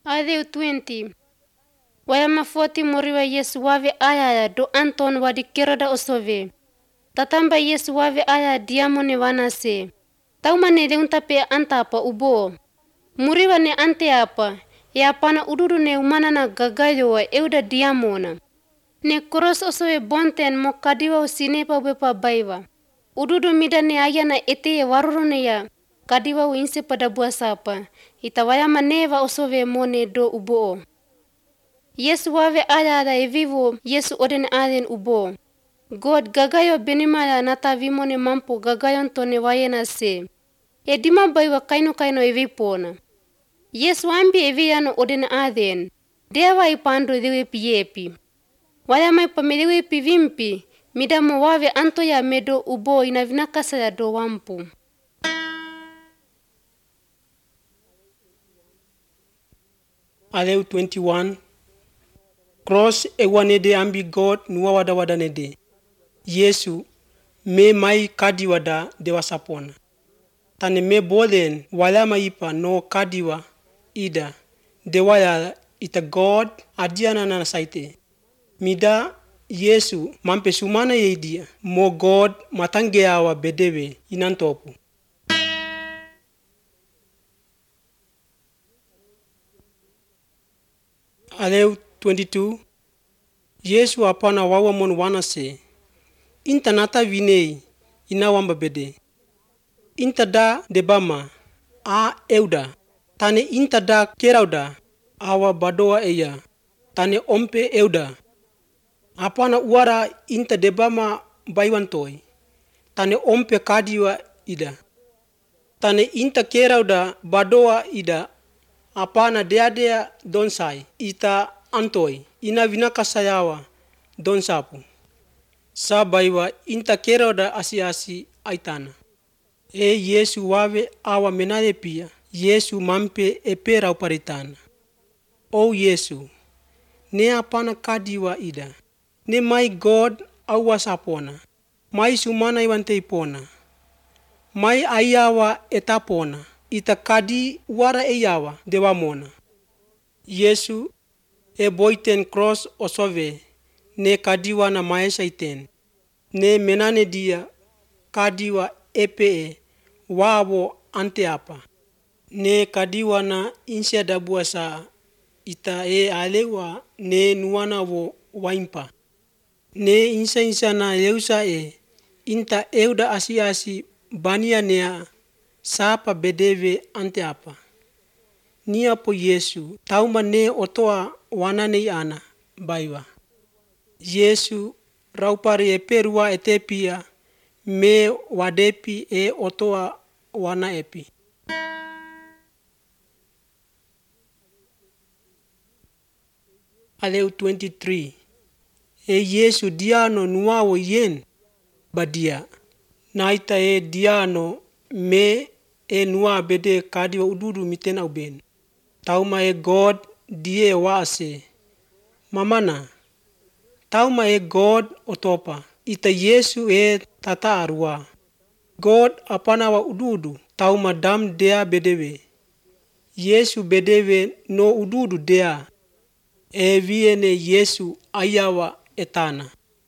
Adeu 20. Wayama 40 moriwa Yesu wave aya do Anton wadi kerada osove. Tatamba Yesu wave aya diamone wanase. Taumane deuntape antapa ubo. Muriwa ne ante apa. Ya pana ududu ne umanana gagayo wa euda diamona. Ne koros osove bonten mo kadiwa usinepa ubepa baiwa. Ududu mida ne ayana ete warurone ya. Kadiwa uinse pada buasapa. Itawayama neva osove mone do ubo. Yesu wave aya da evivo Yesu oden aden ubo. God gagayo benimaya nata vimone mampo gagayon tone wayena se. Edima baiwa kaino evipona. Yesu ambi eviano oden aden. Dewa ipando dewe piyepi. Wayama ipamedewe pivimpi. Midamo wave antoya medo ubo inavinakasa ya do wampu. Aleu 21. Cross ewanede ambi God nuwa wada nede. Yesu me mai kadiwa da dewa sapona. Tane me bolen walama ipa no kadiwa ida. Dewa ya ita God adiana na saite. Mida Yesu mampe sumana yedia. Mo God matange awa bedewe inantopu. Aleu 22. Yesu apana wawa mon wanase. Inta nata vinei ina wamba bede. Inta da debama a euda. Tane inta da kerauda awa badoa eya. Tane ompe euda. Apana uara inta debama baiwantoi. Tane ompe kadiwa ida. Tane inta kerauda badoa ida. Apana dea donsai ita antoi ina vinaka sayawa donsapu. Sabaiwa inta kerauda asi aitana. Yesu wave awa menaye pia. Yesu mampe epera uparitana. O Yesu, ne apana kadiwa ida. Ne my God awasapona. Mai sumana iwante ipona. Mai ayawa etapona. Ita kadi wara eyawa dewa mona. Yesu boiten cross osove ne kadiwa na maesha iten. Ne menane dia kadiwa epe wabo ante apa. Ne kadiwa na insya dabuasa ita alewa ne nuwana wo waimpa. Ne insya na leusa inta euda asi bania nea sapa bedeve ante apa. Ni apo Yesu tauma ne otoa wanane ana baiwa. Yesu raupari eperua etepia me wadepi otoa wana epi. Aleu 23. Yesu diano nuawo yen badia. Naita diano me nua bede kadiwa ududu mitena uben. Tauma God die waase. Mamana. Tauma God otopa. Ita Yesu tata arua. God apana wa ududu. Tauma dam dea bedewe. Yesu bedewe no ududu dea. Viene Yesu ayawa etana.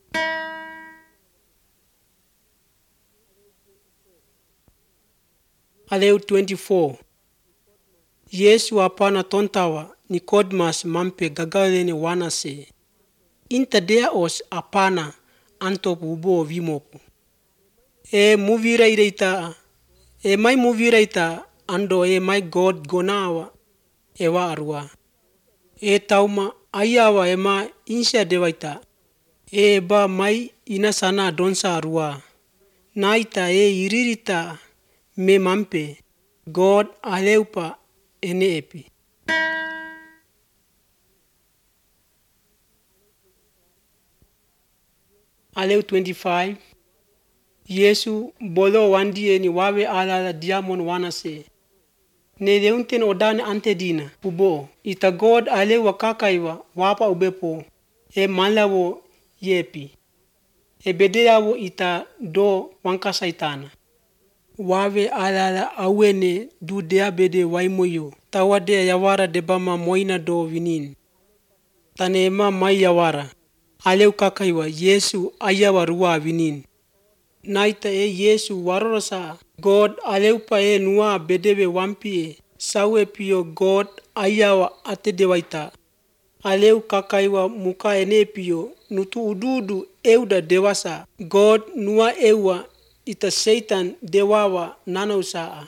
Aleu 24. Yesu apana tontawa Nicodemus mampe gagalene wanase. Inta dea os apana antopu ubo vimopu. Muvira ita. Mai muvira ita ando mai God gonawa ewa arua. Tauma ayawa ma insya dewa ita. Ba mai ina sana donsa arua. Naita iririta me mampe. God aleupa ene epi. Aleu 25. Yesu bolo wandi ni wawe ala diamon wanase. Ne leunten odane ante dina ubo. Ita God ale wakakaiwa wapa ubepo. Malawo yepi. Bedea wo ita do wanka saitana. wave alala awene du dea bede waimoyo. Tawadea yawara debama moina do vinin. Tane ema mai yawara. Aleu kakaiwa Yesu ayawa rua vinin. Naita Yesu warorosa. God aleupa nua bedebe wampie. Sawe pio God ayawa atedewaita. Aleu kakaiwa muka ene pio. Nutu ududu euda dewasa. God nua ewa ita Satan dewawa nana usaa.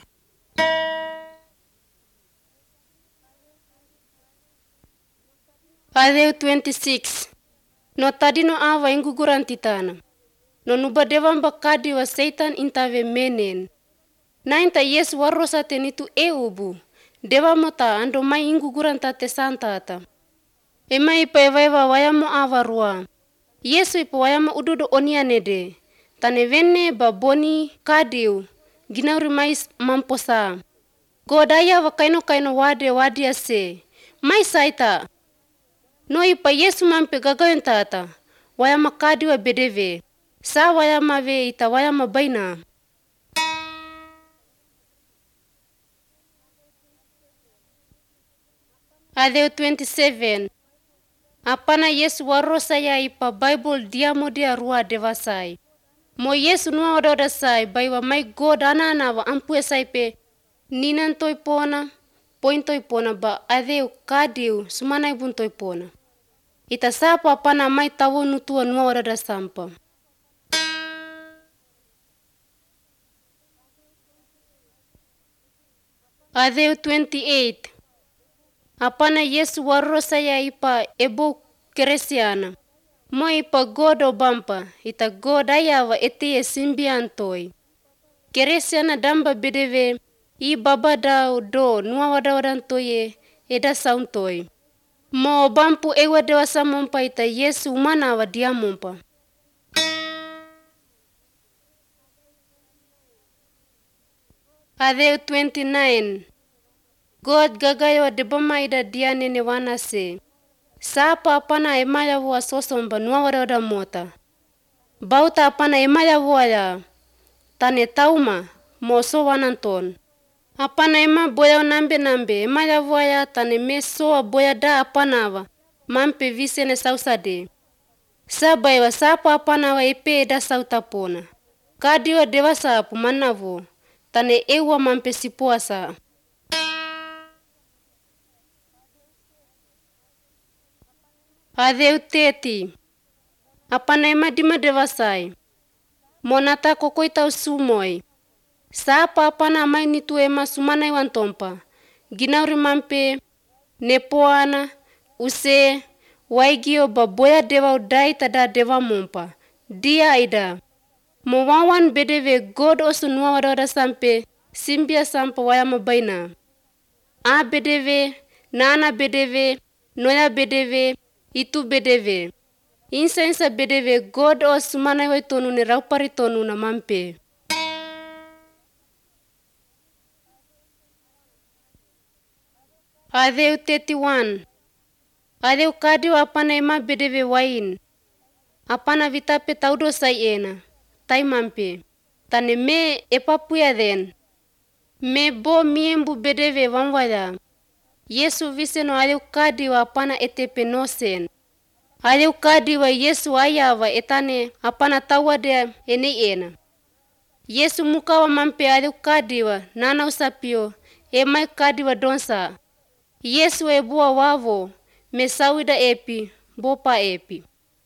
Adeu 26. No tadino awa inguguran titana. No nuba devamba kadi wa Satan intave menen. Na inta Yesu warrosa tenitu eubu. Dewa mota ando mai inguguran tate santata. Ema ipa eva wayamo awa rua. Yesu ipa wayamo ududo onianede. Tane venne ba boni kadiu. Ginauri mais mamposa. Godaya wa kaino wade se. Mai saita. No ipa Yesu mampe gagayon tata. Wayama kadiwa bedeve. Sa wayama ve ita wayama baina. Adeu 27. Apana Yesu warrosa ya ipa Bible diamo dia rua devasai. Mo Yesu nua oda sai baiwa mai God ana wa ampue sai pe. Ninan toi pona, poin toi pona ba adeu kadiu sumanai bun toi pona. Ita sapa apana mai tawo nutua nua oda sampa. Adeu 28. Apana Yesu warrosa ya ipa ebo keresiana. Mo ipa God obampa, ita God ayawa ete simbiantoi. Keresiana damba bedeve, I baba dao do nua wadawadantoye eda sauntoi. Mo obampu ewa dewasa mompa ita Yesu umana wa dia mompa. Adeu 29. God gagayo debama ida dia nene wanase. Sapa apana emaya wa sosomba nua wadawada mota. Bauta apana emaya ya tane tauma moso wananton. Apana ema boya nambe emaya ya tane meso boya da apana wa mampe visene sausade. Sabai wa sapa apana wa epe da sautapona. Kadiwa dewa sapu manavo tane ewa mampe sipuasa. Adeu 30. Apana ema dima devasai. Monata kokoita usumoi. Sapa apana amai nitu ema sumanai wantompa. Ginauri mampe, nepoana, use, waigio baboya dewa udai tada dewa mompa. Dia aida. Mo wawan bedeve God osu nua wadawada sampe, simbia sampa wayama baina. A bedeve, nana bedeve, noya bedeve, itu bedeve. Insa bedeve God o sumanai wai tonu ne raupari tonu na mampe. Adeu 31. Adeu kadiu apana ema bedeve wain. Apana vitape taudo sai ena. Tai mampe. Tane me epapuya den. Me bo miembu bedeve wamwaya. Yesu viseno adeu kadiu apana etepe nosen. Adeu kadiwa Yesu ayawa etane apana tawade ene ena. Yesu mukawa mampe adeu kadiwa nana usapio emai kadiwa donsa. Yesu ebua wavo mesawida epi bopa epi.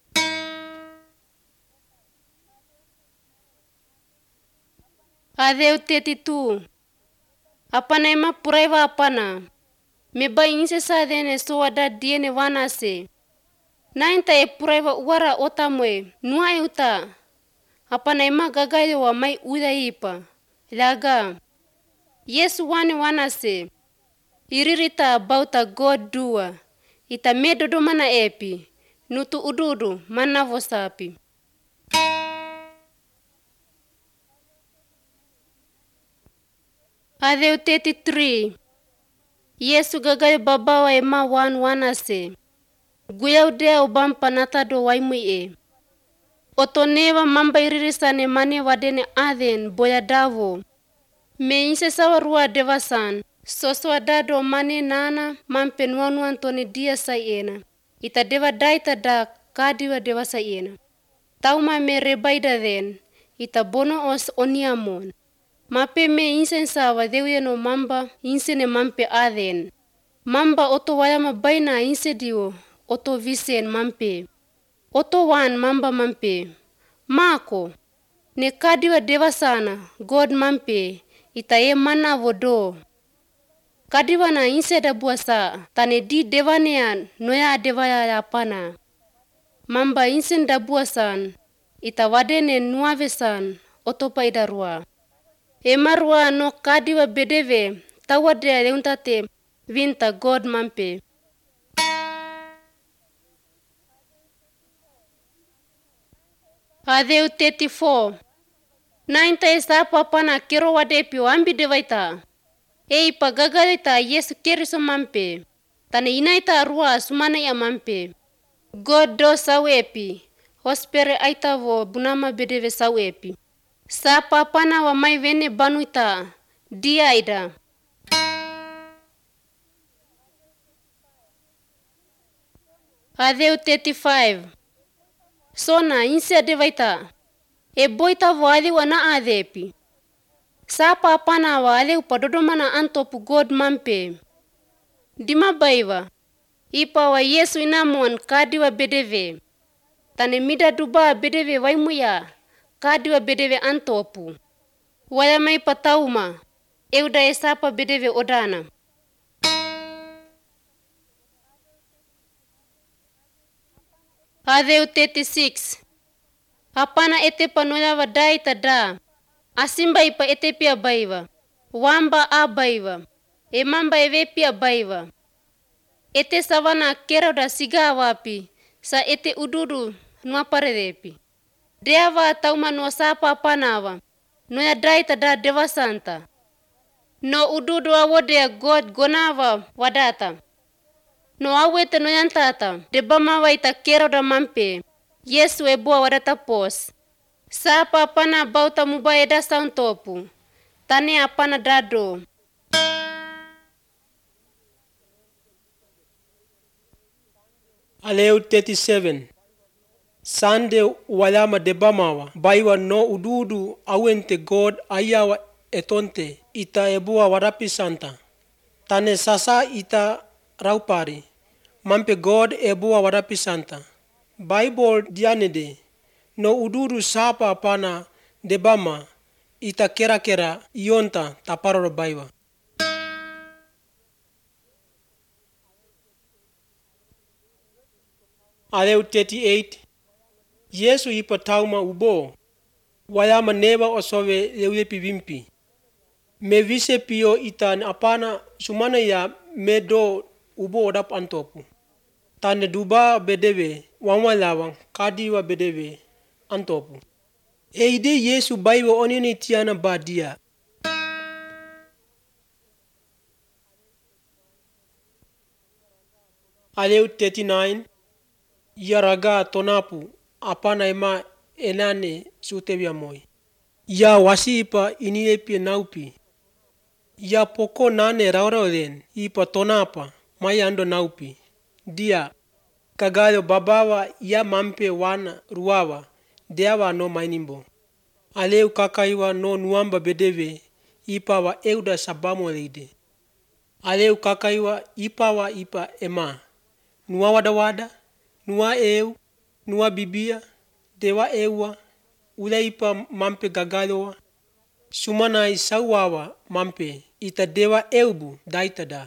Adeu 32. Apana ema puraiva apana. Meba inse sadene soada diene wanase. Nainta e puraiva uara otamwe nua euta. Apana ema gagayo wa mai uda ipa. Laga. Yesu wani wanase. Iririta bauta God dua. Ita medodo mana epi. Nutu ududu mana vosapi. Adeu 33. Yesu gagayo babawa ema wanase. Guyau dea ubampa natado waimui. Otoneva mamba iririsane mane wadene adhen boya davo. Me inse sawa rua devasan. Soso adado mane nana mampe nuanuan tone dia sayena. Ita deva daita da kadiwa deva sayena. Tauma me rebaida den. Ita bono os oniamon. Mape me insen sawa dewye no mamba insene mampe aden. Mamba oto wayama baina inse diwo. Oto visen mampe. Oto wan mamba mampe. Mako. Ne kadiwa deva sana. God mampe. Ita e mana vodo. Kadiwa na inse da buasa. Tane di devanean. Noya devaya ya pana. Mamba insen da buasan. Ita wadene nuavesan. Oto paidarua. Emarua no kadiwa bedeve. Tawadea leuntate. Vinta God mampe. Adeu 34. Nainta esapa pana kero wadepio ambi devaita. Ei pagagalita Yesu keriso mampe. Tane inaita arua sumana ya mampe. God do sawepi. Hospere aitavo bunama bedeve sawepi. Sapa pana wa mai vene banuita. Dia ida. Adeu 35. Sona inse devaita. E boita vo ali wana adepi. Sapa pana wa ali upadodomana antopu God mampe. Dima baiva. Ipa wa Yesu inamon kadiwa bedeve. Tane mida duba bedeve waimuya. Kadiwa bedeve antopu. Waya mai patauma. Euda esapa bedeve odana. Adeu 36. Hapana ete panoya wadai tada. Asimba ipa ete pia baiva. Wamba a baiva. Emamba eve pia baiva. Ete savana kera da siga wapi. Sa ete ududu nuaparedepi. Deava tauma no sapa panawa. Noya dai tada deva santa. No ududu awodea God gonava wadata. No awete no yantata. Debama waita kera da mampe. Yesu ebua wadata pos. Sapa apana bauta mubaye da sauntopu. Tane apana dado. Aleu 37. Sande walama debamawa. Baiwa no ududu awente God ayawa etonte. Ita ebua warapi santa. Tane sasa ita raupari. Mampe God ebua warapi santa. Bible dianede. No ududu sapa apana debama. Ita kera-kera ionta taparoro baiwa. Aleu 38. Yesu ipa tauma ubo. Wayama neba osowe leulepi vimpi. Me vise pio itan apana sumana ya medo ubo odap antopu. Tane duba bedeve wamwalawan kadiwa bedeve antopu. Eide Yesu baiwa onini tiana badia. Aleu 39. Yaraga tonapu apana ema enane sutebia moi. Ya wasipa iniepi naupi. Ya poko nane raurauden ipa tonapa mayando naupi. Dia kagayo babawa ya mampe wana ruawa deawa no mainimbo. Aleu kakaiwa no nuamba bedeve ipa wa euda sabamo leide. Aleu kakaiwa ipa ema. Nua wada, nua eu, nua bibia, dewa ewa, ula ipa mampe gagalowa. Sumana isawawa mampe ita dewa eubu daitada.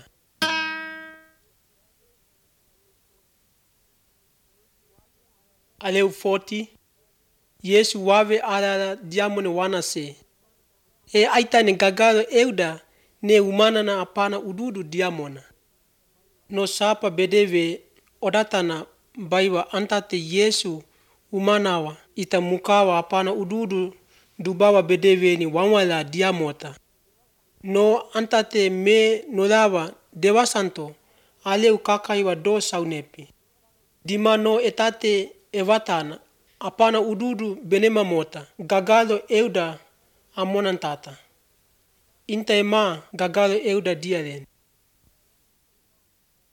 Aleu 40. Yesu wave ala diamone wanase. E aita ne gagalo euda ne umana na apana ududu diamona. No sapa bedeve odatana baiwa antate Yesu umanawa ita mukawa apana ududu dubawa bedeve ni wamwala diamota. No antate me nolawa dewa santo aleu kakaiwa do saunepi. Dima no etate evatana apana ududu benema mota gagalo euda amonantata. Inta ema gagalo euda diaren.